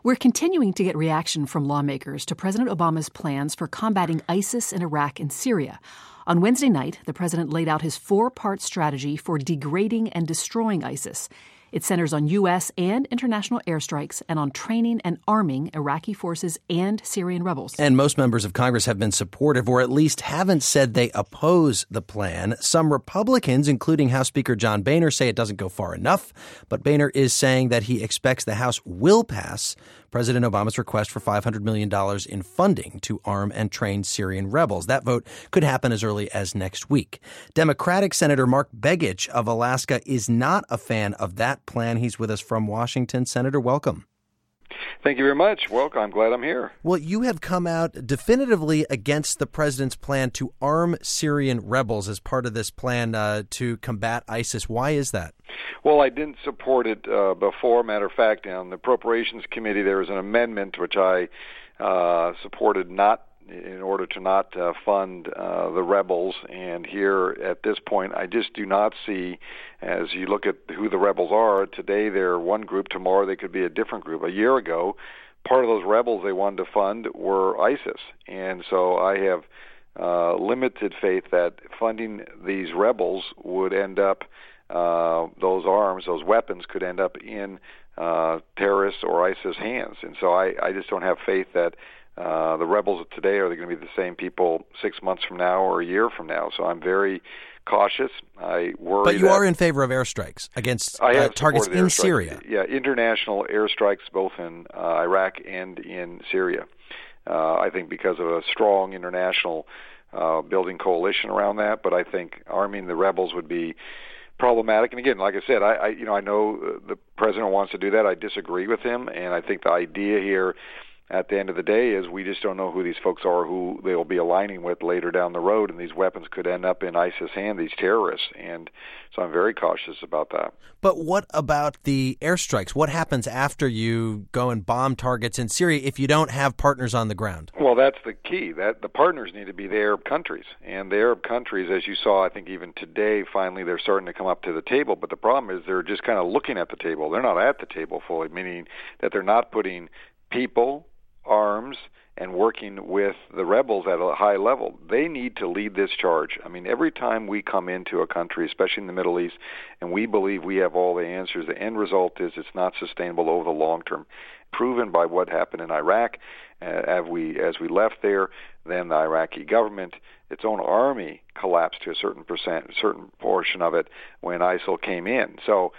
We're continuing to get reaction from lawmakers to President Obama's plans for combating ISIS in Iraq and Syria. On Wednesday night, the president laid out his four-part strategy for degrading and destroying ISIS. It centers on U.S. and international airstrikes and on training and arming Iraqi forces and Syrian rebels. And most members of Congress have been supportive, or at least haven't said they oppose the plan. Some Republicans, including House Speaker John Boehner, say it doesn't go far enough. But Boehner is saying that he expects the House will pass President Obama's request for $500 million in funding to arm and train Syrian rebels. That vote could happen as early as next week. Democratic Senator Mark Begich of Alaska is not a fan of that plan. He's with us from Washington. Senator, welcome. Thank you very much. Welcome. I'm glad I'm here. Well, you have come out definitively against the president's plan to arm Syrian rebels as part of this plan to combat ISIS. Why is that? Well, I didn't support it before. Matter of fact, on the Appropriations Committee, there was an amendment which I supported in order to not fund the rebels. And here at this point, I just do not see, as you look at who the rebels are, today they're one group, tomorrow they could be a different group. A year ago, part of those rebels they wanted to fund were ISIS. And so I have limited faith that funding these rebels would end up, those arms, those weapons could end up in terrorists or ISIS hands. And so I just don't have faith that the rebels of today are they going to be the same people 6 months from now or a year from now. So I'm very cautious. I worry. But you are in favor of airstrikes against targets in Syria. Yeah, international airstrikes both in Iraq and in Syria. I think because of a strong international building coalition around that. But I think arming the rebels would be problematic. And again, like I said, I know the president wants to do that. I disagree with him, and I think the idea here at the end of the day is we just don't know who these folks are, who they will be aligning with later down the road, and these weapons could end up in ISIS' hand, these terrorists. And so I'm very cautious about that. But what about the airstrikes? What happens after you go and bomb targets in Syria if you don't have partners on the ground? Well, that's the key. That the partners need to be the Arab countries. And the Arab countries, as you saw, I think even today, finally, they're starting to come up to the table. But the problem is they're just kind of looking at the table. They're not at the table fully, meaning that they're not putting people, arms, and working with the rebels at a high level. They need to lead this charge. I mean, every time we come into a country, especially in the Middle East, and we believe we have all the answers, the end result is it's not sustainable over the long term. Proven by what happened in Iraq as we left there, then the Iraqi government, its own army collapsed to a certain portion of it when ISIL came in. So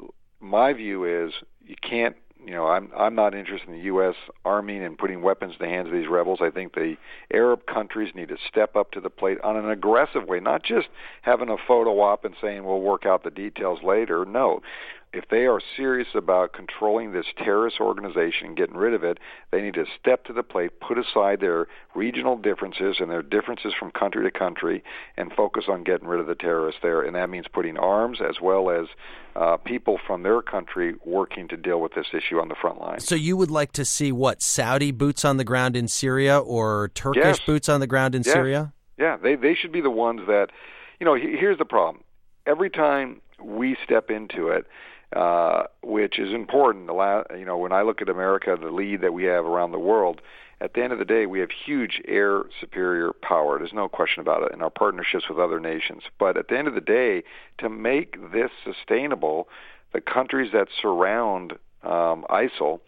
my view is you can't, I'm not interested in the U.S. arming and putting weapons in the hands of these rebels. I think the Arab countries need to step up to the plate on an aggressive way, not just having a photo op and saying we'll work out the details later. No. If they are serious about controlling this terrorist organization and getting rid of it, they need to step to the plate, put aside their regional differences and their differences from country to country, and focus on getting rid of the terrorists there. And that means putting arms as well as people from their country working to deal with this issue on the front line. So you would like to see, Saudi boots on the ground in Syria or Turkish boots on the ground in Syria? Yeah, they should be the ones that, here's the problem. Every time we step into it, which is important. When I look at America, the lead that we have around the world, at the end of the day, we have huge air superior power. There's no question about it in our partnerships with other nations. But at the end of the day, to make this sustainable, the countries that surround ISIL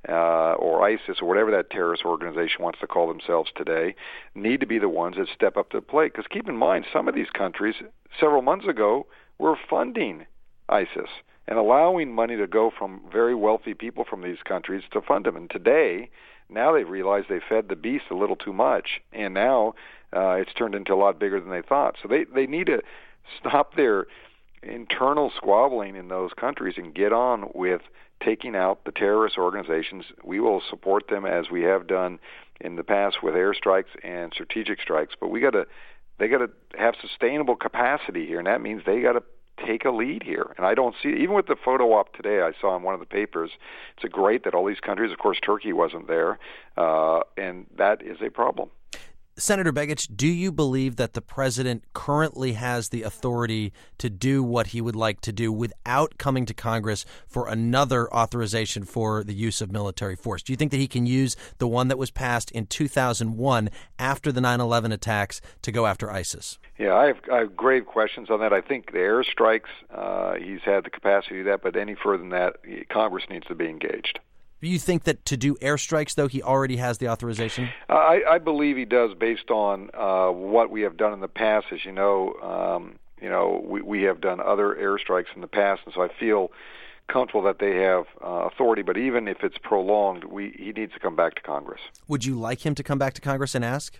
or ISIS or whatever that terrorist organization wants to call themselves today need to be the ones that step up to the plate. Because keep in mind, some of these countries several months ago were funding ISIS and allowing money to go from very wealthy people from these countries to fund them. And today, now they've realized they fed the beast a little too much, and now it's turned into a lot bigger than they thought. So they need to stop their internal squabbling in those countries and get on with taking out the terrorist organizations. We will support them as we have done in the past with airstrikes and strategic strikes, but they got to have sustainable capacity here, and that means they got to take a lead here. And I don't see, even with the photo op today I saw in one of the papers, it's great that all these countries, of course Turkey wasn't there, and that is a problem. Senator Begich, do you believe that the president currently has the authority to do what he would like to do without coming to Congress for another authorization for the use of military force? Do you think that he can use the one that was passed in 2001 after the 9/11 attacks to go after ISIS? Yeah, I have grave questions on that. I think the airstrikes, he's had the capacity to do that, but any further than that, Congress needs to be engaged. Do you think that to do airstrikes, though, he already has the authorization? I believe he does, based on what we have done in the past. As you know, we have done other airstrikes in the past, and so I feel comfortable that they have authority. But even if it's prolonged, he needs to come back to Congress. Would you like him to come back to Congress and ask?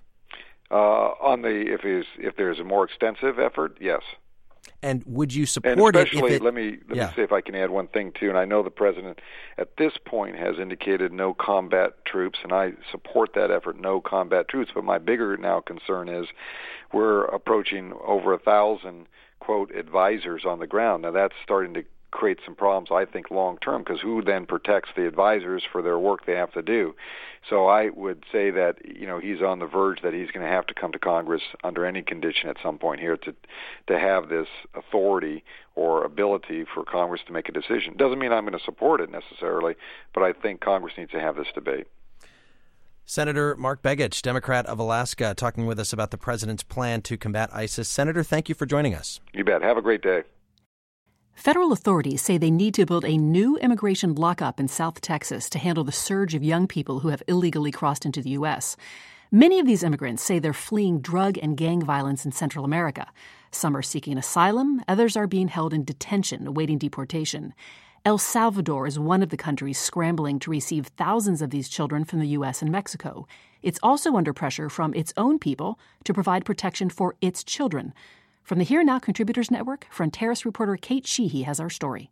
If there's a more extensive effort, yes. And would you support and especially, it? Let me see if I can add one thing too. And I know the president at this point has indicated no combat troops, and I support that effort, no combat troops. But my bigger now concern is we're approaching over 1,000 quote advisors on the ground. Now that's starting to create some problems, I think, long term, because who then protects the advisors for their work they have to do? So I would say that he's on the verge that he's going to have to come to Congress under any condition at some point here to have this authority or ability for Congress to make a decision. Doesn't mean I'm going to support it necessarily, but I think Congress needs to have this debate. Senator Mark Begich, Democrat of Alaska, talking with us about the president's plan to combat ISIS. Senator, thank you for joining us. You bet. Have a great day. Federal authorities say they need to build a new immigration lockup in South Texas to handle the surge of young people who have illegally crossed into the U.S. Many of these immigrants say they're fleeing drug and gang violence in Central America. Some are seeking asylum, others are being held in detention, awaiting deportation. El Salvador is one of the countries scrambling to receive thousands of these children from the U.S. and Mexico. It's also under pressure from its own people to provide protection for its children. From the Here Now Contributors Network, Fronteras reporter Kate Sheehy has our story.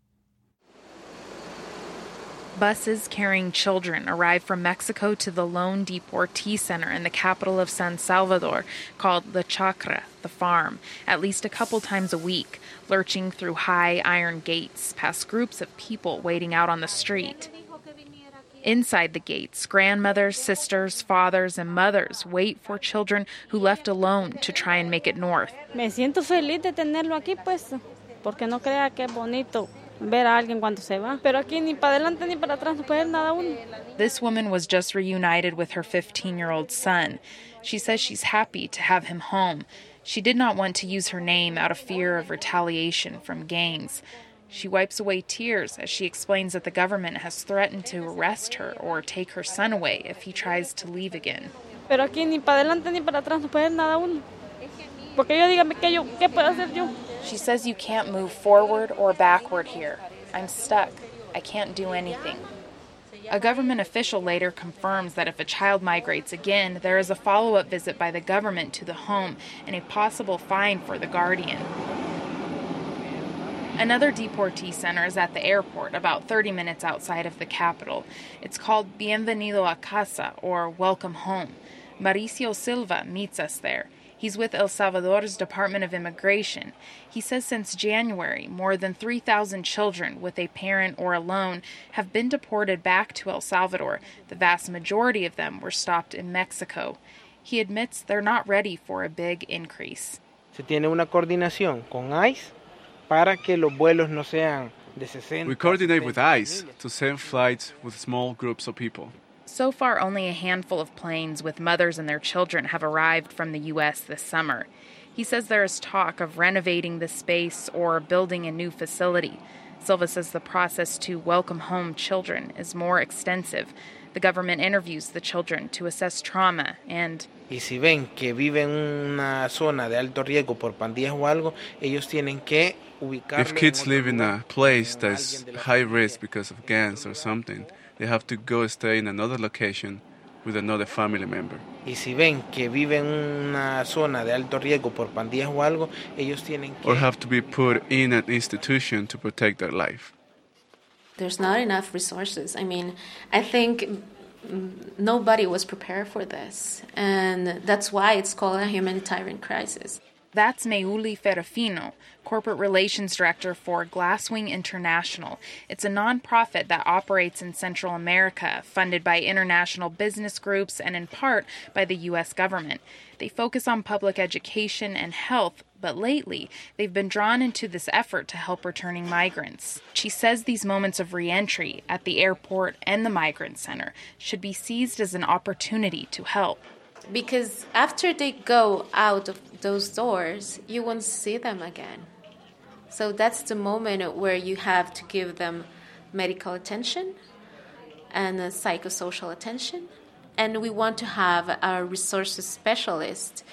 Buses carrying children arrive from Mexico to the lone deportee center in the capital of San Salvador, called La Chacra, the farm, at least a couple times a week, lurching through high iron gates past groups of people waiting out on the street. Inside the gates, grandmothers, sisters, fathers, and mothers wait for children who left alone to try and make it north. Me siento feliz de tenerlo aquí, pues, porque no crea que es bonito ver a alguien cuando se va. Pero aquí ni para adelante ni para atrás no puede nada uno. This woman was just reunited with her 15-year-old son. She says she's happy to have him home. She did not want to use her name out of fear of retaliation from gangs. She wipes away tears as she explains that the government has threatened to arrest her or take her son away if he tries to leave again. Pero aquí ni para adelante ni para atrás no puede nada uno. Porque yo dígame qué puedo hacer yo. She says you can't move forward or backward here. I'm stuck. I can't do anything. A government official later confirms that if a child migrates again, there is a follow-up visit by the government to the home and a possible fine for the guardian. Another deportee center is at the airport, about 30 minutes outside of the capital. It's called Bienvenido a Casa, or Welcome Home. Mauricio Silva meets us there. He's with El Salvador's Department of Immigration. He says since January, more than 3,000 children with a parent or alone have been deported back to El Salvador. The vast majority of them were stopped in Mexico. He admits they're not ready for a big increase. Se tiene una coordinación con ICE para que los vuelos no sean de 60. We coordinate with ICE to send flights with small groups of people. So far, only a handful of planes with mothers and their children have arrived from the U.S. this summer. He says there is talk of renovating the space or building a new facility. Silva says the process to welcome home children is more extensive. The government interviews the children to assess trauma and... Y si ven que viven en una zona de alto riesgo por pandillas o algo, ellos tienen que ubicarlos. If kids live in a place that's high risk because of gangs or something, they have to go stay in another location with another family member. Y si ven que viven en una zona de alto riesgo por pandillas o algo, ellos tienen que... Or have to be put in an institution to protect their life. There's not enough resources. I mean, I think nobody was prepared for this, and that's why it's called a humanitarian crisis. That's Neuli Ferrofino, Corporate Relations Director for Glasswing International. It's a nonprofit that operates in Central America, funded by international business groups and in part by the U.S. government. They focus on public education and health, but lately they've been drawn into this effort to help returning migrants. She says these moments of re-entry at the airport and the migrant center should be seized as an opportunity to help. Because after they go out of those doors, you won't see them again. So that's the moment where you have to give them medical attention and psychosocial attention. And we want to have our resources specialists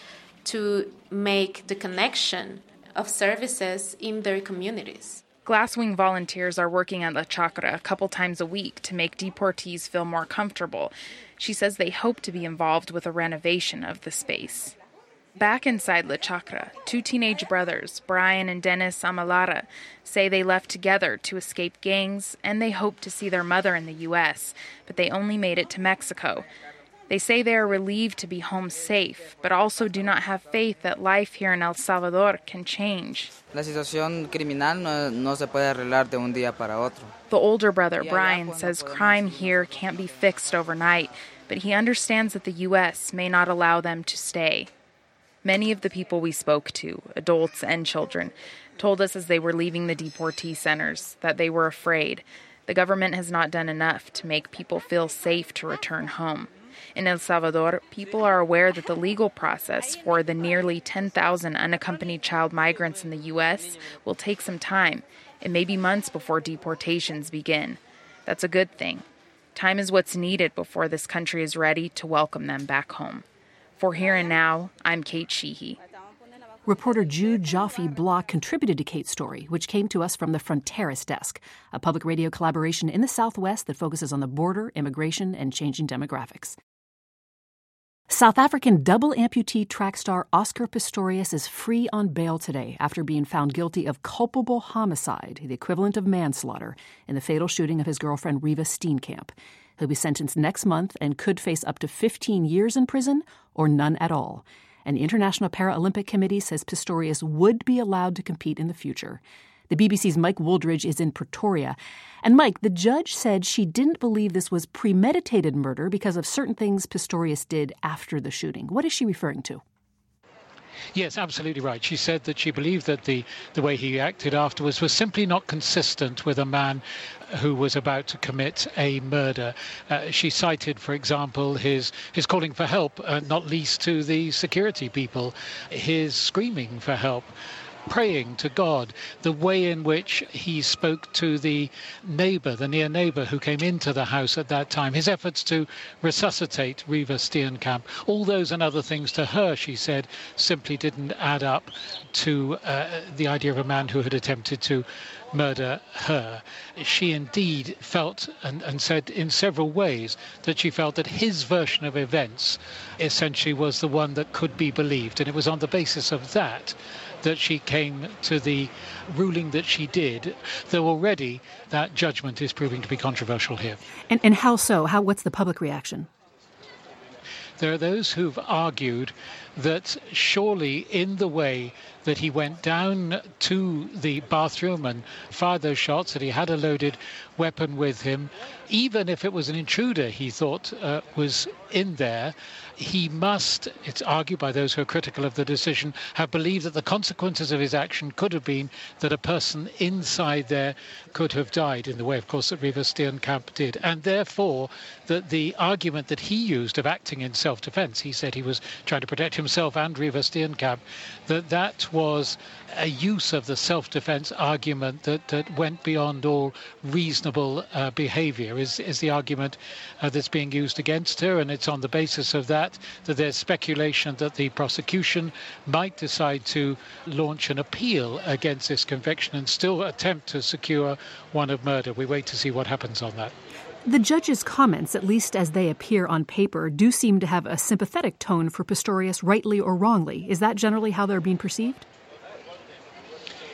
to make the connection of services in their communities. Glasswing volunteers are working at La Chacra a couple times a week to make deportees feel more comfortable. She says they hope to be involved with a renovation of the space. Back inside La Chacra, two teenage brothers, Brian and Dennis Amalara, say they left together to escape gangs, and they hope to see their mother in the U.S., but they only made it to Mexico. They say they are relieved to be home safe, but also do not have faith that life here in El Salvador can change. La situación criminal no se puede arreglar de un día para otro. The older brother, Brian, says crime here can't be fixed overnight, but he understands that the U.S. may not allow them to stay. Many of the people we spoke to, adults and children, told us as they were leaving the deportee centers that they were afraid. The government has not done enough to make people feel safe to return home. In El Salvador, people are aware that the legal process for the nearly 10,000 unaccompanied child migrants in the U.S. will take some time. It may be months before deportations begin. That's a good thing. Time is what's needed before this country is ready to welcome them back home. For Here and Now, I'm Kate Sheehy. Reporter Jude Jaffe-Block contributed to Kate's story, which came to us from the Fronteras Desk, a public radio collaboration in the Southwest that focuses on the border, immigration, and changing demographics. South African double amputee track star Oscar Pistorius is free on bail today after being found guilty of culpable homicide, the equivalent of manslaughter, in the fatal shooting of his girlfriend Reeva Steenkamp. He'll be sentenced next month and could face up to 15 years in prison or none at all. And the International Paralympic Committee says Pistorius would be allowed to compete in the future. The BBC's Mike Wooldridge is in Pretoria. And Mike, the judge said she didn't believe this was premeditated murder because of certain things Pistorius did after the shooting. What is she referring to? Yes, absolutely right. She said that she believed that the way he acted afterwards was simply not consistent with a man who was about to commit a murder. She cited, for example, his calling for help, not least to the security people, his screaming for help, praying to God, the way in which he spoke to the neighbor, the near neighbor who came into the house at that time, his efforts to resuscitate Reeva Steenkamp, all those and other things to her, she said, simply didn't add up to the idea of a man who had attempted to murder her. She indeed felt and said in several ways that she felt that his version of events essentially was the one that could be believed, and it was on the basis of that she came to the ruling that she did, though already that judgment is proving to be controversial here. And how so? What's the public reaction? There are those who've argued that surely in the way that he went down to the bathroom and fired those shots, that he had a loaded weapon with him, even if it was an intruder he thought was in there, he must, it's argued by those who are critical of the decision, have believed that the consequences of his action could have been that a person inside there could have died in the way, of course, that Reeva Steenkamp did. And therefore, that the argument that he used of acting in self-defense, he said he was trying to protect himself and Reeva Steenkamp, that was a use of the self-defense argument that went beyond all reasonable behavior, is the argument that's being used against her. And it's on the basis of that there's speculation that the prosecution might decide to launch an appeal against this conviction and still attempt to secure one of murder. We wait to see what happens on that. The judge's comments, at least as they appear on paper, do seem to have a sympathetic tone for Pistorius, rightly or wrongly. Is that generally how they're being perceived?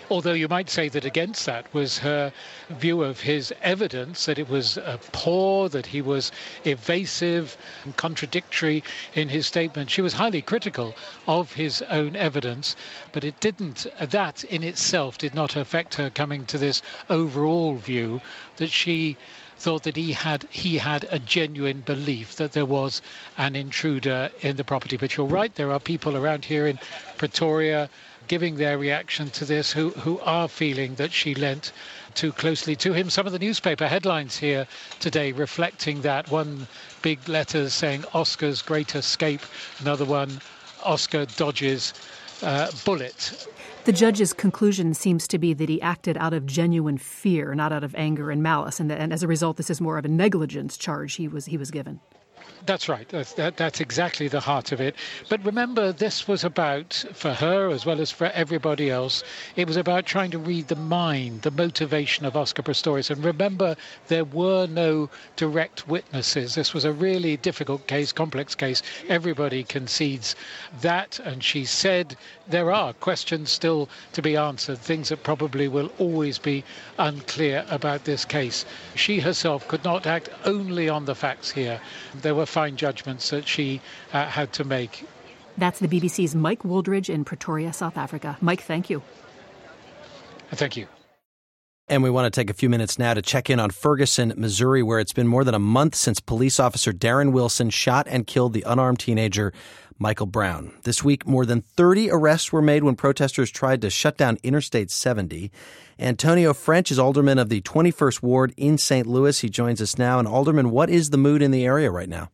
Although you might say that against that was her view of his evidence, that it was poor, that he was evasive and contradictory in his statement. She was highly critical of his own evidence, but that in itself did not affect her coming to this overall view that she thought that he had a genuine belief that there was an intruder in the property. But you're right, there are people around here in Pretoria giving their reaction to this who are feeling that she leant too closely to him. Some of the newspaper headlines here today reflecting that. One big letter saying Oscar's great escape, another one, Oscar dodges bullet. The judge's conclusion seems to be that he acted out of genuine fear, not out of anger and malice, and as a result, this is more of a negligence charge he was given. That's right. That's exactly the heart of it. But remember, this was about, for her as well as for everybody else, it was about trying to read the mind, the motivation of Oscar Pistorius. And remember, there were no direct witnesses. This was a really difficult case, complex case. Everybody concedes that. And she said there are questions still to be answered, things that probably will always be unclear about this case. She herself could not act only on the facts here. There were fine judgments that she had to make. That's the BBC's Mike Wooldridge in Pretoria, South Africa. Mike, thank you. Thank you. And we want to take a few minutes now to check in on Ferguson, Missouri, where it's been more than a month since police officer Darren Wilson shot and killed the unarmed teenager Michael Brown. This week, more than 30 arrests were made when protesters tried to shut down Interstate 70. Antonio French is alderman of the 21st Ward in St. Louis. He joins us now. And Alderman, what is the mood in the area right now?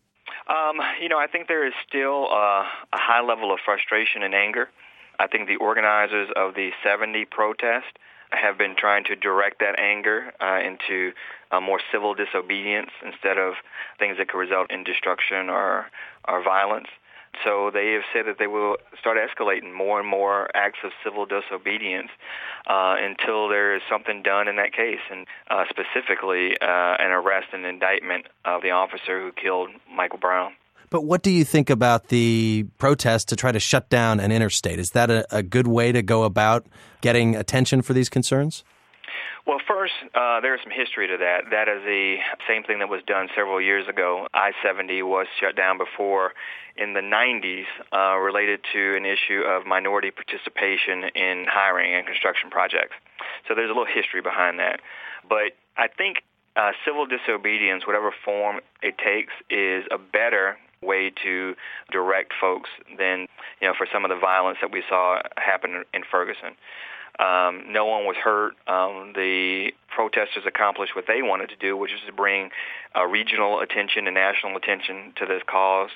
I think there is still a high level of frustration and anger. I think the organizers of the 70 protest have been trying to direct that anger into more civil disobedience instead of things that could result in destruction or violence. So they have said that they will start escalating more and more acts of civil disobedience until there is something done in that case, and specifically an arrest and indictment of the officer who killed Michael Brown. But what do you think about the protest to try to shut down an interstate? Is that a good way to go about getting attention for these concerns? Well, first, there's some history to that. That is the same thing that was done several years ago. I-70 was shut down before in the 90s related to an issue of minority participation in hiring and construction projects. So there's a little history behind that. But I think civil disobedience, whatever form it takes, is a better way to direct folks than, for some of the violence that we saw happen in Ferguson. No one was hurt. The protesters accomplished what they wanted to do, which is to bring regional attention and national attention to this cause.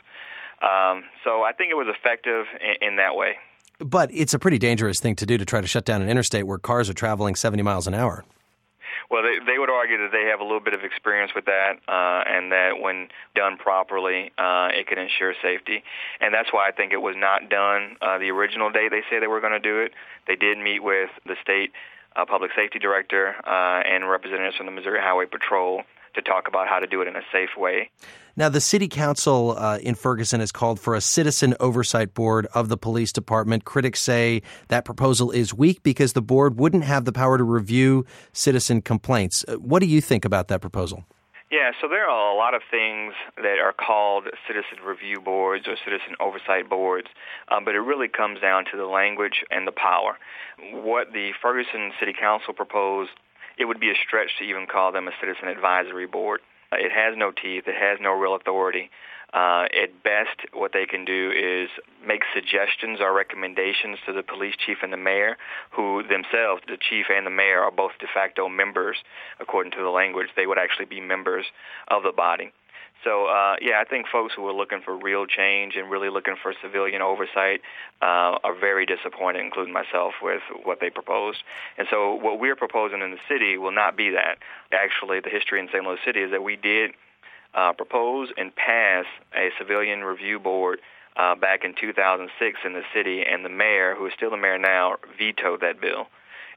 So I think it was effective in that way. But it's a pretty dangerous thing to do to try to shut down an interstate where cars are traveling 70 miles an hour. Well, they would argue that they have a little bit of experience with that, and that when done properly, it can ensure safety. And that's why I think it was not done the original day they say they were going to do it. They did meet with the state public safety director and representatives from the Missouri Highway Patrol to talk about how to do it in a safe way. Now, the city council in Ferguson has called for a citizen oversight board of the police department. Critics say that proposal is weak because the board wouldn't have the power to review citizen complaints. What do you think about that proposal? Yeah, so there are a lot of things that are called citizen review boards or citizen oversight boards, but it really comes down to the language and the power. What the Ferguson City Council proposed, it would be a stretch to even call them a citizen advisory board. It has no teeth. It has no real authority. At best, what they can do is make suggestions or recommendations to the police chief and the mayor, who themselves, the chief and the mayor, are both de facto members, according to the language. They would actually be members of the body. So, I think folks who are looking for real change and really looking for civilian oversight are very disappointed, including myself, with what they proposed. And so what we're proposing in the city will not be that. Actually, the history in St. Louis City is that we did propose and pass a civilian review board back in 2006 in the city, and the mayor, who is still the mayor now, vetoed that bill.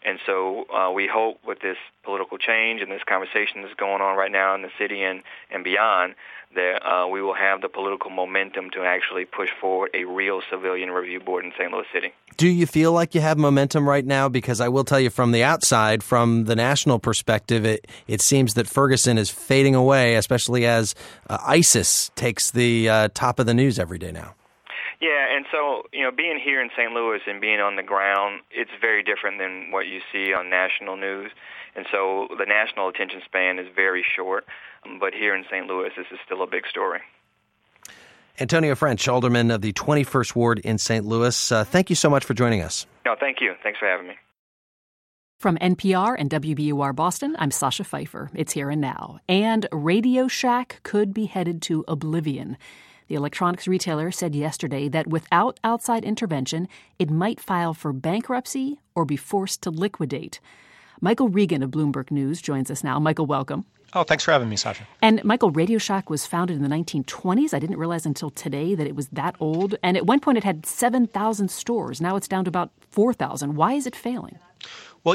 And so we hope with this political change and this conversation that's going on right now in the city and beyond, that we will have the political momentum to actually push forward a real civilian review board in St. Louis City. Do you feel like you have momentum right now? Because I will tell you from the outside, from the national perspective, it seems that Ferguson is fading away, especially as ISIS takes the top of the news every day now. Yeah, and so, being here in St. Louis and being on the ground, it's very different than what you see on national news. And so the national attention span is very short. But here in St. Louis, this is still a big story. Antonio French, alderman of the 21st Ward in St. Louis, thank you so much for joining us. No, thank you. Thanks for having me. From NPR and WBUR Boston, I'm Sasha Pfeiffer. It's Here and Now. And Radio Shack could be headed to oblivion. The electronics retailer said yesterday that without outside intervention, it might file for bankruptcy or be forced to liquidate. Michael Regan of Bloomberg News joins us now. Michael, welcome. Oh, thanks for having me, Sasha. And Michael, Radio Shack was founded in the 1920s. I didn't realize until today that it was that old. And at one point it had 7,000 stores. Now it's down to about 4,000. Why is it failing? Well,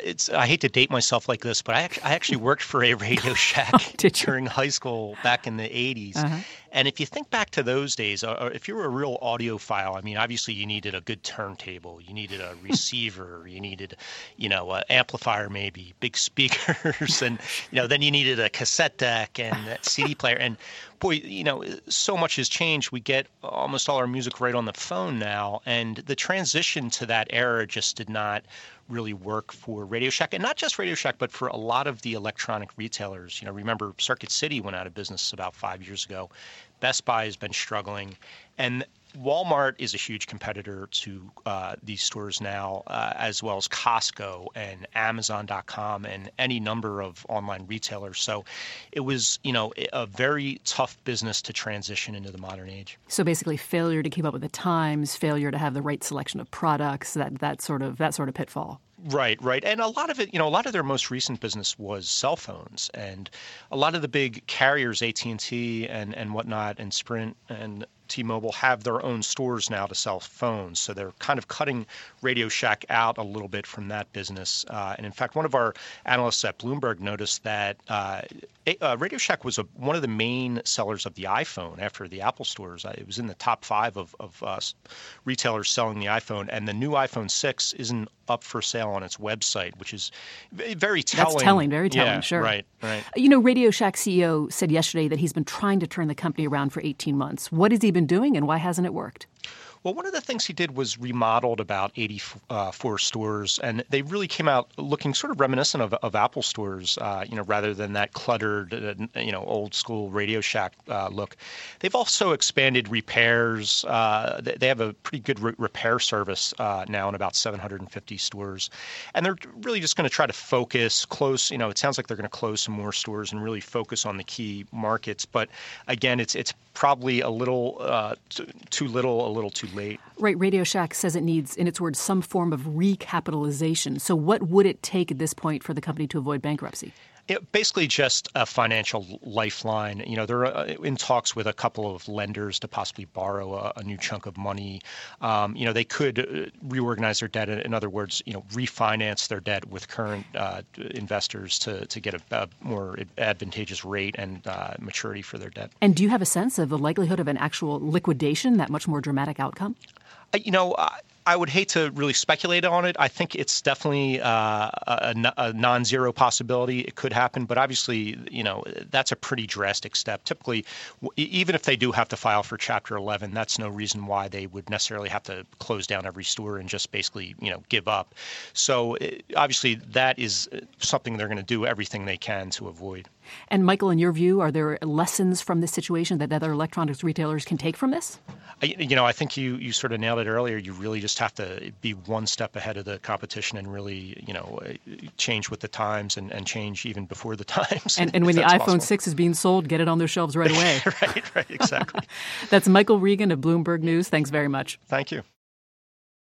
I hate to date myself like this, but I actually worked for a Radio Shack during high school back in the 80s. Uh-huh. And if you think back to those days, or if you were a real audiophile, I mean, obviously you needed a good turntable, you needed a receiver, you needed, an amplifier maybe, big speakers, and, then you needed a cassette deck and a CD player. And boy, so much has changed. We get almost all our music right on the phone now. And the transition to that era just did not really work for Radio Shack, and not just Radio Shack, but for a lot of the electronic retailers. Remember Circuit City went out of business about 5 years ago. Best Buy has been struggling, and Walmart is a huge competitor to these stores now, as well as Costco and Amazon.com and any number of online retailers. So it was, a very tough business to transition into the modern age. So basically failure to keep up with the times, failure to have the right selection of products, that sort of pitfall. Right. And a lot of it, a lot of their most recent business was cell phones, and a lot of the big carriers, AT&T and whatnot, and Sprint and T-Mobile have their own stores now to sell phones. So they're kind of cutting Radio Shack out a little bit from that business. And in fact, one of our analysts at Bloomberg noticed that Radio Shack was one of the main sellers of the iPhone after the Apple stores. It was in the top 5 of retailers selling the iPhone. And the new iPhone 6 isn't up for sale on its website, which is very telling. That's telling, very telling, yeah, sure. Right. Radio Shack CEO said yesterday that he's been trying to turn the company around for 18 months. What has he been doing, and why hasn't it worked? Well, one of the things he did was remodeled about 84 stores, and they really came out looking sort of reminiscent of Apple stores, rather than that cluttered, old school Radio Shack look. They've also expanded repairs. They have a pretty good repair service now in about 750 stores, and they're really just going to try to close. It sounds like they're going to close some more stores and really focus on the key markets. But again, it's probably a little too little, a little too late. Right. Radio Shack says it needs, in its words, some form of recapitalization. So what would it take at this point for the company to avoid bankruptcy? Basically just a financial lifeline. They're in talks with a couple of lenders to possibly borrow a new chunk of money. They could reorganize their debt. In other words, refinance their debt with current investors to get a more advantageous rate and maturity for their debt. And do you have a sense of the likelihood of an actual liquidation, that much more dramatic outcome? I would hate to really speculate on it. I think it's definitely a non-zero possibility. It could happen, but obviously, that's a pretty drastic step. Typically, even if they do have to file for Chapter 11, that's no reason why they would necessarily have to close down every store and just basically, give up. So obviously, that is something they're going to do everything they can to avoid. And Michael, in your view, are there lessons from this situation that other electronics retailers can take from this? I think you sort of nailed it earlier. You really just have to be one step ahead of the competition and really, change with the times and change even before the times. And when the iPhone 6 is being sold, get it on their shelves right away. Right, exactly. That's Michael Regan of Bloomberg News. Thanks very much. Thank you.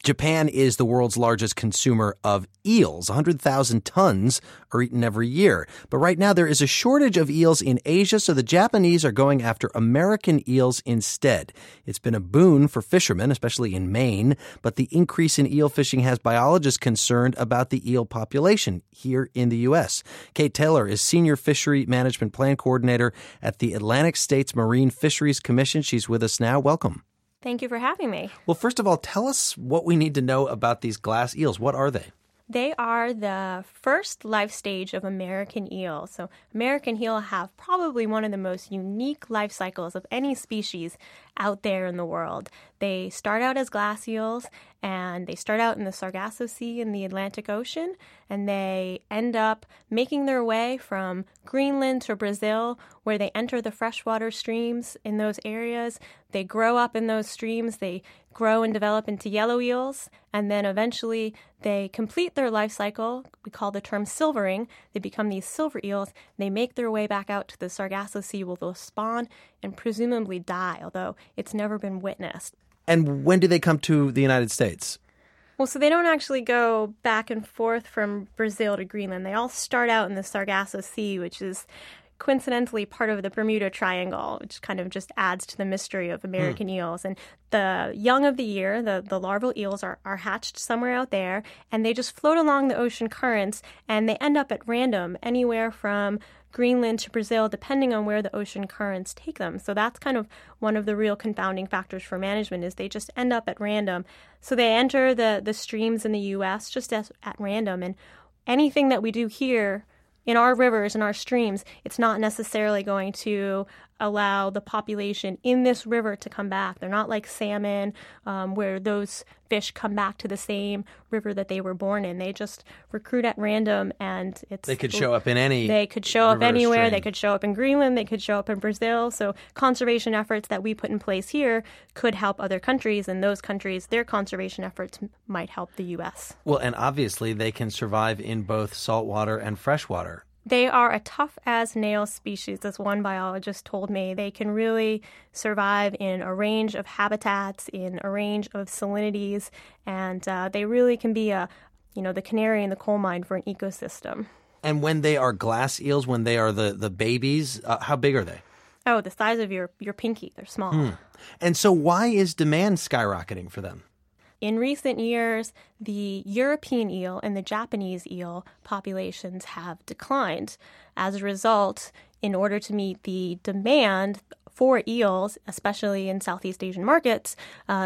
Japan is the world's largest consumer of eels. 100,000 tons are eaten every year. But right now there is a shortage of eels in Asia, so the Japanese are going after American eels instead. It's been a boon for fishermen, especially in Maine, but the increase in eel fishing has biologists concerned about the eel population here in the U.S. Kate Taylor is Senior Fishery Management Plan Coordinator at the Atlantic States Marine Fisheries Commission. She's with us now. Welcome. Thank you for having me. Well, first of all, tell us what we need to know about these glass eels. What are they? They are the first life stage of American eel. So American eel have probably one of the most unique life cycles of any species out there in the world. They start out as glass eels, and they start out in the Sargasso Sea in the Atlantic Ocean, and they end up making their way from Greenland to Brazil, where they enter the freshwater streams in those areas. They grow up in those streams. They grow and develop into yellow eels, and then eventually they complete their life cycle. We call the term silvering. They become these silver eels. They make their way back out to the Sargasso Sea, where they'll spawn and presumably die, although it's never been witnessed. And when do they come to the United States? Well, so they don't actually go back and forth from Brazil to Greenland. They all start out in the Sargasso Sea, which is coincidentally part of the Bermuda Triangle, which kind of just adds to the mystery of American eels. And the young of the year, the larval eels, are hatched somewhere out there, and they just float along the ocean currents, and they end up at random anywhere from Greenland to Brazil, depending on where the ocean currents take them. So that's kind of one of the real confounding factors for management, is they just end up at random. So they enter the streams in the U.S. just at random, and anything that we do here in our rivers and our streams, it's not necessarily going to allow the population in this river to come back. They're not like salmon, where those fish come back to the same river that they were born in. They just recruit at random, and they could show up in any. They could show up anywhere. They could show up in Greenland. They could show up in Brazil. So conservation efforts that we put in place here could help other countries, and those countries, their conservation efforts might help the U.S. Well, and obviously they can survive in both saltwater and freshwater. They are a tough-as-nails species, as one biologist told me. They can really survive in a range of habitats, in a range of salinities, and they really can be the canary in the coal mine for an ecosystem. And when they are glass eels, when they are the babies, how big are they? Oh, the size of your pinky. They're small. And so why is demand skyrocketing for them? In recent years, the European eel and the Japanese eel populations have declined. As a result, in order to meet the demand for eels, especially in Southeast Asian markets,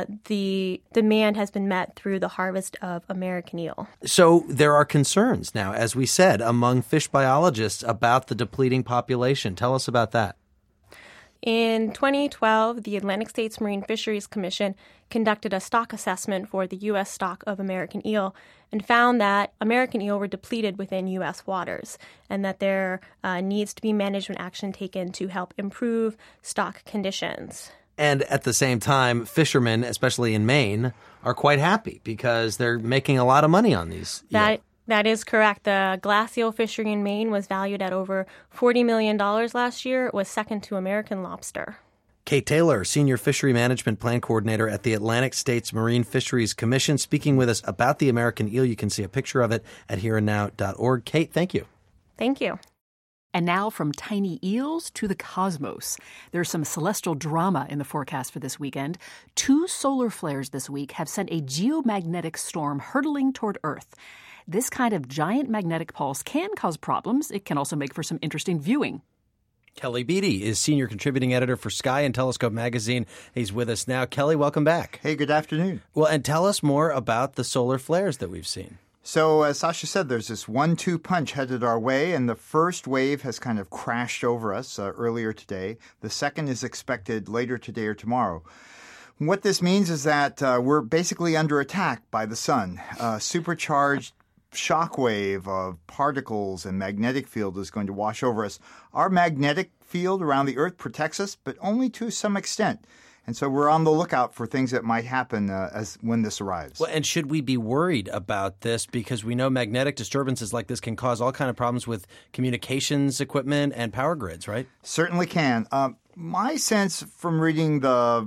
the demand has been met through the harvest of American eel. So there are concerns now, as we said, among fish biologists about the depleting population. Tell us about that. In 2012, the Atlantic States Marine Fisheries Commission conducted a stock assessment for the U.S. stock of American eel and found that American eel were depleted within U.S. waters, and that there needs to be management action taken to help improve stock conditions. And at the same time, fishermen, especially in Maine, are quite happy because they're making a lot of money on these eels. That is correct. The glass eel fishery in Maine was valued at over $40 million last year. It was second to American lobster. Kate Taylor, Senior Fishery Management Plan Coordinator at the Atlantic States Marine Fisheries Commission, speaking with us about the American eel. You can see a picture of it at hereandnow.org. Kate, thank you. Thank you. And now from tiny eels to the cosmos. There's some celestial drama in the forecast for this weekend. 2 solar flares this week have sent a geomagnetic storm hurtling toward Earth. This kind of giant magnetic pulse can cause problems. It can also make for some interesting viewing. Kelly Beatty is Senior Contributing Editor for Sky and Telescope magazine. He's with us now. Kelly, welcome back. Hey, good afternoon. Well, and tell us more about the solar flares that we've seen. So, as Sasha said, there's this 1-2 punch headed our way, and the first wave has kind of crashed over us earlier today. The second is expected later today or tomorrow. What this means is that we're basically under attack by the sun. Supercharged shockwave of particles and magnetic field is going to wash over us. Our magnetic field around the Earth protects us, but only to some extent. And so we're on the lookout for things that might happen when this arrives. Well, and should we be worried about this? Because we know magnetic disturbances like this can cause all kinds of problems with communications equipment and power grids, right? Certainly can. My sense from reading the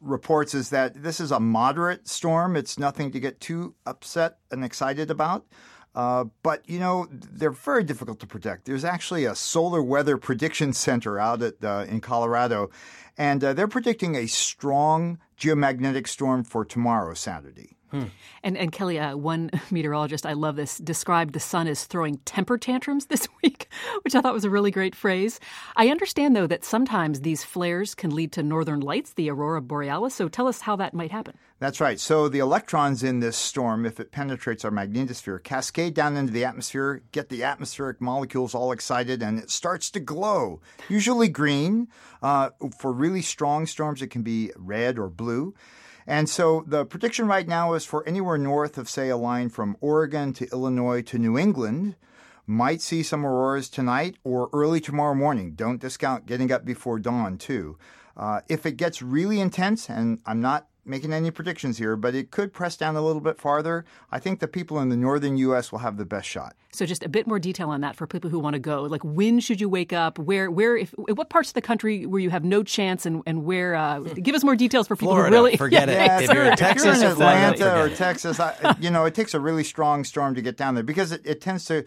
reports is that this is a moderate storm. It's nothing to get too upset and excited about. But, they're very difficult to predict. There's actually a solar weather prediction center out in Colorado, and they're predicting a strong geomagnetic storm for tomorrow, Saturday. And Kelly, one meteorologist, I love this, described the sun as throwing temper tantrums this week, which I thought was a really great phrase. I understand, though, that sometimes these flares can lead to northern lights, the aurora borealis. So tell us how that might happen. That's right. So the electrons in this storm, if it penetrates our magnetosphere, cascade down into the atmosphere, get the atmospheric molecules all excited, and it starts to glow, usually green. For really strong storms, it can be red or blue. And so the prediction right now is for anywhere north of, say, a line from Oregon to Illinois to New England. Might see some auroras tonight or early tomorrow morning. Don't discount getting up before dawn, too. If it gets really intense, and I'm not making any predictions here, but it could press down a little bit farther, I think the people in the northern U.S. will have the best shot. So just a bit more detail on that for people who want to go. Like, when should you wake up? What parts of the country where you have no chance, and where? Give us more details for people Florida, who really forget it. Yeah, If you're in Texas, if you're in Atlanta or it. Texas, it takes a really strong storm to get down there because it tends to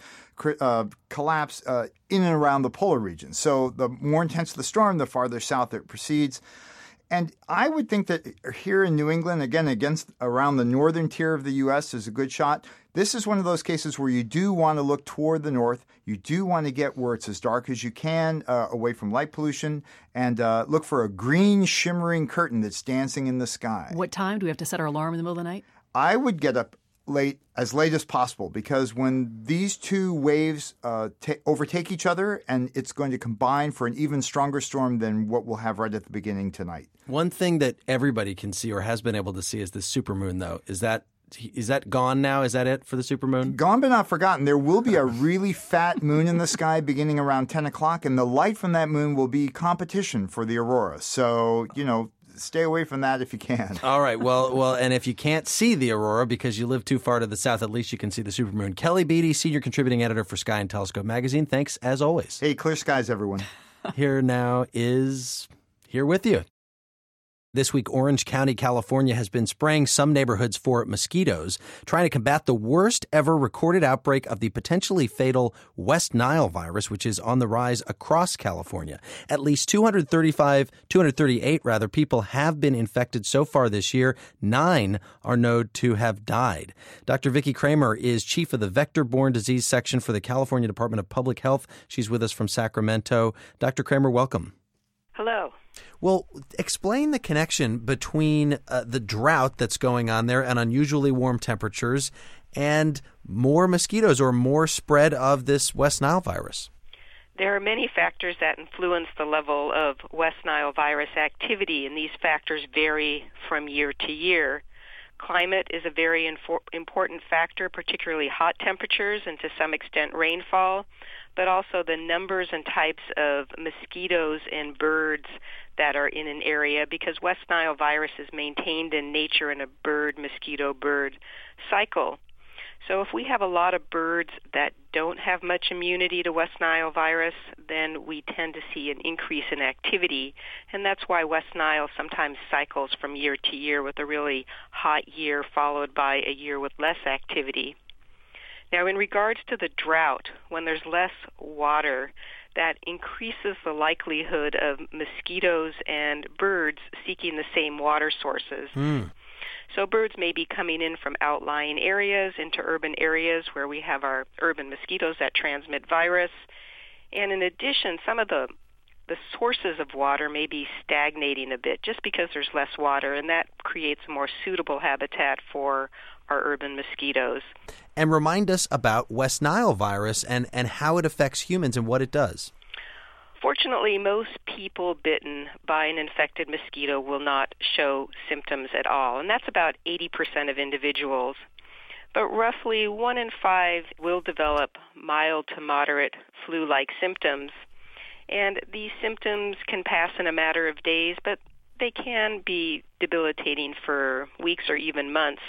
collapse in and around the polar region. So the more intense the storm, the farther south it proceeds. And I would think that here in New England, again, around the northern tier of the U.S. is a good shot. This is one of those cases where you do want to look toward the north. You do want to get where it's as dark as you can, away from light pollution, and look for a green shimmering curtain that's dancing in the sky. What time? Do we have to set our alarm in the middle of the night? I would get up as late as possible, because when these two waves overtake each other, and it's going to combine for an even stronger storm than what we'll have right at the beginning tonight. One thing that everybody can see or has been able to see is the supermoon, though. Is that gone now? Is that it for the supermoon? Gone but not forgotten. There will be a really fat moon in the sky beginning around 10 o'clock, and the light from that moon will be competition for the aurora. So, stay away from that if you can. All right. Well, and if you can't see the aurora because you live too far to the south, at least you can see the supermoon. Kelly Beatty, senior contributing editor for Sky and Telescope magazine. Thanks as always. Hey, clear skies, everyone. Here now is Here with you. This week, Orange County, California has been spraying some neighborhoods for mosquitoes, trying to combat the worst ever recorded outbreak of the potentially fatal West Nile virus, which is on the rise across California. At least 238 people have been infected so far this year. 9 are known to have died. Dr. Vicki Kramer is chief of the vector-borne disease section for the California Department of Public Health. She's with us from Sacramento. Dr. Kramer, welcome. Hello. Well, explain the connection between the drought that's going on there and unusually warm temperatures and more mosquitoes or more spread of this West Nile virus. There are many factors that influence the level of West Nile virus activity, and these factors vary from year to year. Climate is a very important factor, particularly hot temperatures and to some extent rainfall, but also the numbers and types of mosquitoes and birds that are in an area, because West Nile virus is maintained in nature in a bird-mosquito-bird cycle. So if we have a lot of birds that don't have much immunity to West Nile virus, then we tend to see an increase in activity, and that's why West Nile sometimes cycles from year to year with a really hot year followed by a year with less activity. Now, in regards to the drought, when there's less water, that increases the likelihood of mosquitoes and birds seeking the same water sources. So birds may be coming in from outlying areas into urban areas where we have our urban mosquitoes that transmit virus. And in addition, some of the sources of water may be stagnating a bit just because there's less water, and that creates a more suitable habitat for our urban mosquitoes. And remind us about West Nile virus and how it affects humans and what it does. Fortunately, most people bitten by an infected mosquito will not show symptoms at all, and that's about 80% of individuals. But roughly 1 in 5 will develop mild to moderate flu-like symptoms, and these symptoms can pass in a matter of days, but they can be debilitating for weeks or even months.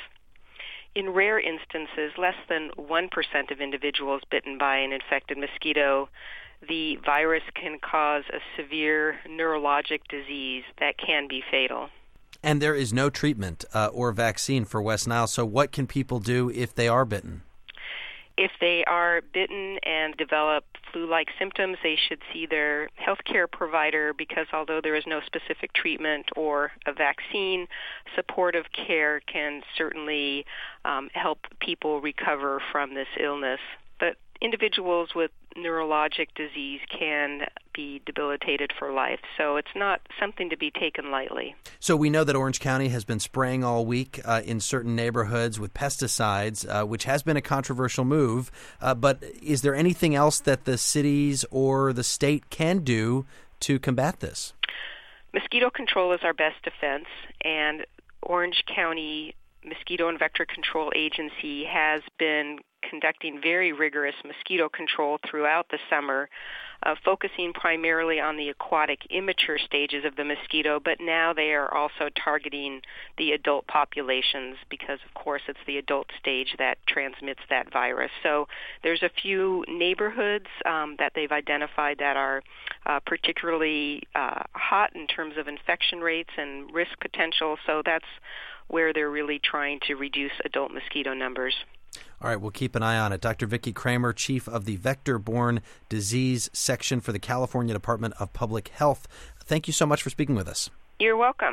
In rare instances, less than 1% of individuals bitten by an infected mosquito, the virus can cause a severe neurologic disease that can be fatal. And there is no treatment or vaccine for West Nile. So what can people do if they are bitten? If they are bitten and develop flu-like symptoms, they should see their healthcare provider because although there is no specific treatment or a vaccine, supportive care can certainly help people recover from this illness. But individuals with neurologic disease can be debilitated for life, so it's not something to be taken lightly. So we know that Orange County has been spraying all week in certain neighborhoods with pesticides, which has been a controversial move. But is there anything else that the cities or the state can do to combat this? Mosquito control is our best defense, and Orange County Mosquito and Vector Control Agency has been conducting very rigorous mosquito control throughout the summer, focusing primarily on the aquatic immature stages of the mosquito, but now they are also targeting the adult populations because, of course, it's the adult stage that transmits that virus. So there's a few neighborhoods that they've identified that are particularly hot in terms of infection rates and risk potential, so that's where they're really trying to reduce adult mosquito numbers. All right, we'll keep an eye on it. Dr. Vicki Kramer, Chief of the Vector-Borne Disease Section for the California Department of Public Health. Thank you so much for speaking with us. You're welcome.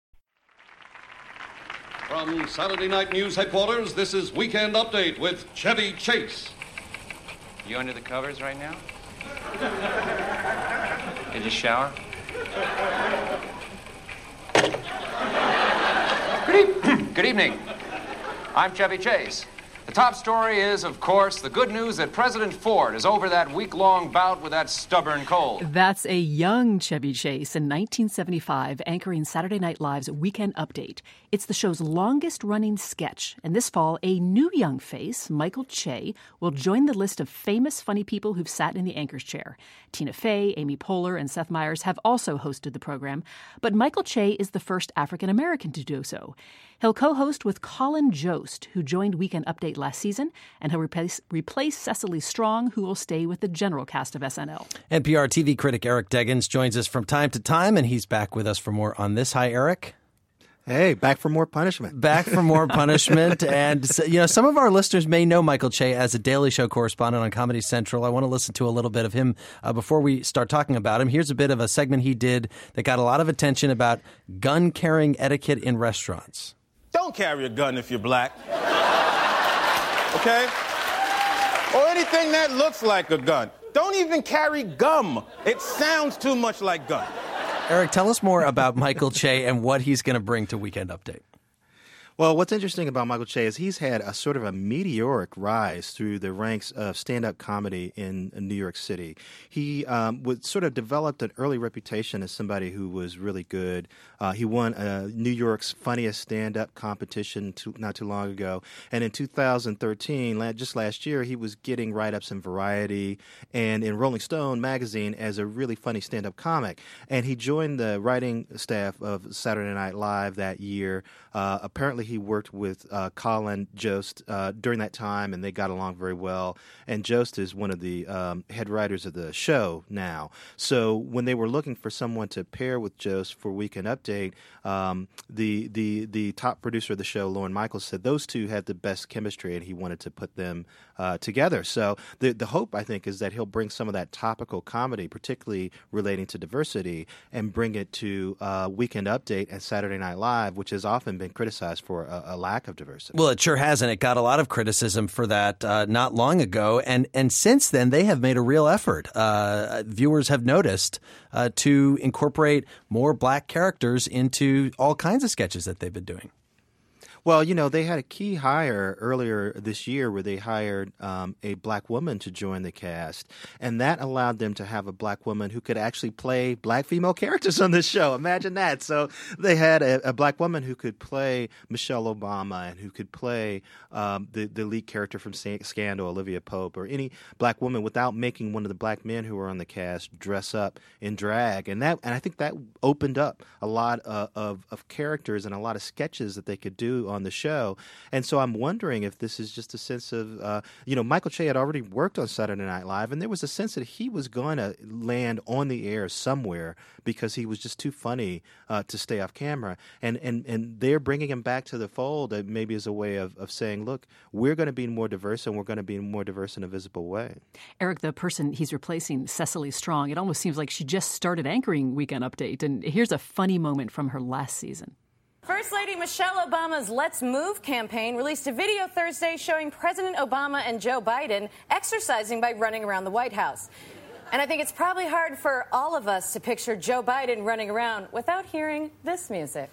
From Saturday Night News headquarters, this is Weekend Update with Chevy Chase. You under the covers right now? Did you shower? Good evening. I'm Chevy Chase. The top story is, of course, the good news that President Ford is over that week-long bout with that stubborn cold. That's a young Chevy Chase in 1975 anchoring Saturday Night Live's Weekend Update. It's the show's longest-running sketch. And this fall, a new young face, Michael Che, will join the list of famous funny people who've sat in the anchor's chair. Tina Fey, Amy Poehler, and Seth Meyers have also hosted the program. But Michael Che is the first African-American to do so. He'll co-host with Colin Jost, who joined Weekend Update last season, and he'll replace Cecily Strong, who will stay with the general cast of SNL. NPR TV critic Eric Deggans joins us from time to time, and he's back with us for more on this. Hi, Eric. Hey, back for more punishment. Back for more punishment. And, some of our listeners may know Michael Che as a Daily Show correspondent on Comedy Central. I want to listen to a little bit of him before we start talking about him. Here's a bit of a segment he did that got a lot of attention about gun-carrying etiquette in restaurants. Don't carry a gun if you're black. Okay? Or anything that looks like a gun. Don't even carry gum. It sounds too much like gun. Eric, tell us more about Michael Che and what he's going to bring to Weekend Update. Well, what's interesting about Michael Che is he's had a sort of a meteoric rise through the ranks of stand-up comedy in New York City. He sort of developed an early reputation as somebody who was really good. He won New York's Funniest Stand-Up competition not too long ago. And in 2013, just last year, he was getting write-ups in Variety and in Rolling Stone magazine as a really funny stand-up comic. And he joined the writing staff of Saturday Night Live that year. Apparently, he worked with Colin Jost during that time, and they got along very well. And Jost is one of the head writers of the show now. So when they were looking for someone to pair with Jost for Weekend Update, the top producer of the show, Lorne Michaels, said those two had the best chemistry, and he wanted to put them together. So the hope, I think, is that he'll bring some of that topical comedy, particularly relating to diversity, and bring it to Weekend Update and Saturday Night Live, which has often been criticized for a lack of diversity. Well, it sure has, and it got a lot of criticism for that not long ago. And since then, they have made a real effort. Viewers have noticed to incorporate more black characters into all kinds of sketches that they've been doing. Well, they had a key hire earlier this year where they hired a black woman to join the cast, and that allowed them to have a black woman who could actually play black female characters on this show. Imagine that. So they had a black woman who could play Michelle Obama and who could play the lead character from Scandal, Olivia Pope, or any black woman without making one of the black men who were on the cast dress up in drag. And I think that opened up a lot of characters and a lot of sketches that they could do on the show. And so I'm wondering if this is just a sense of, Michael Che had already worked on Saturday Night Live, and there was a sense that he was going to land on the air somewhere because he was just too funny to stay off camera. And they're bringing him back to the fold maybe as a way of saying, look, we're going to be more diverse, and we're going to be more diverse in a visible way. Eric, the person he's replacing, Cecily Strong, it almost seems like she just started anchoring Weekend Update. And here's a funny moment from her last season. First Lady Michelle Obama's Let's Move campaign released a video Thursday showing President Obama and Joe Biden exercising by running around the White House. And I think it's probably hard for all of us to picture Joe Biden running around without hearing this music.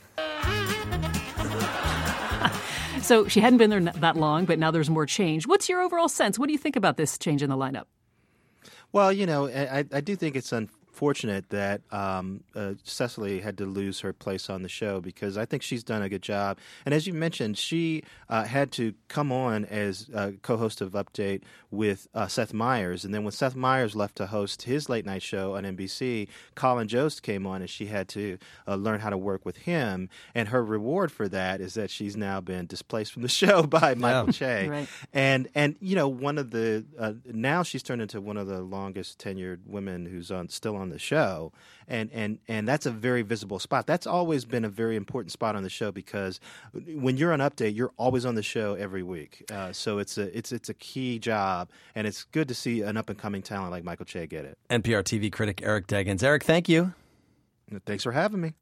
So she hadn't been there that long, but now there's more change. What's your overall sense? What do you think about this change in the lineup? Well, I do think it's unfortunate that Cecily had to lose her place on the show because I think she's done a good job. And as you mentioned, she had to come on as co-host of Update with Seth Meyers. And then when Seth Meyers left to host his late night show on NBC, Colin Jost came on and she had to learn how to work with him. And her reward for that is that she's now been displaced from the show by Michael Che. Right. And one of the now she's turned into one of the longest tenured women who's still on the show, and that's a very visible spot. That's always been a very important spot on the show because when you're on Update, you're always on the show every week. So it's a key job, and it's good to see an up and coming talent like Michael Che get it. NPR TV critic Eric Deggans. Eric, thank you. Thanks for having me.